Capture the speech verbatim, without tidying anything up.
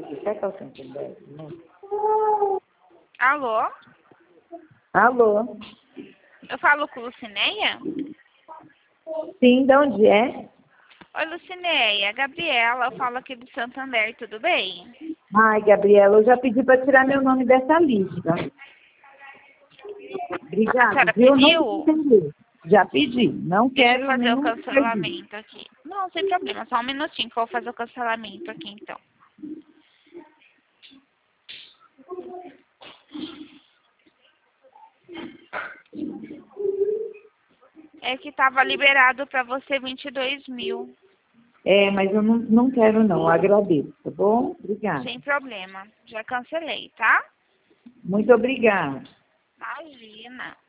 aqui. Será que é o Santander? Né? Alô? Alô? Eu falo com Lucineia? Sim, de onde é? Oi, Lucineia. Gabriela, eu falo aqui do Santander, tudo bem? Ai, Gabriela, eu já pedi para tirar meu nome dessa lista. A Obrigada, senhora viu? Não pediu? entendi. Já pedi. Não Deixa eu quero fazer o nenhum serviço. cancelamento aqui. Não, sem problema, só um minutinho que eu vou fazer o cancelamento aqui, então. É que tava liberado para você vinte e dois mil. É, mas eu não, não quero não. Agradeço, tá bom? Obrigada. Sem problema. Já cancelei, tá? Muito obrigada. Imagina.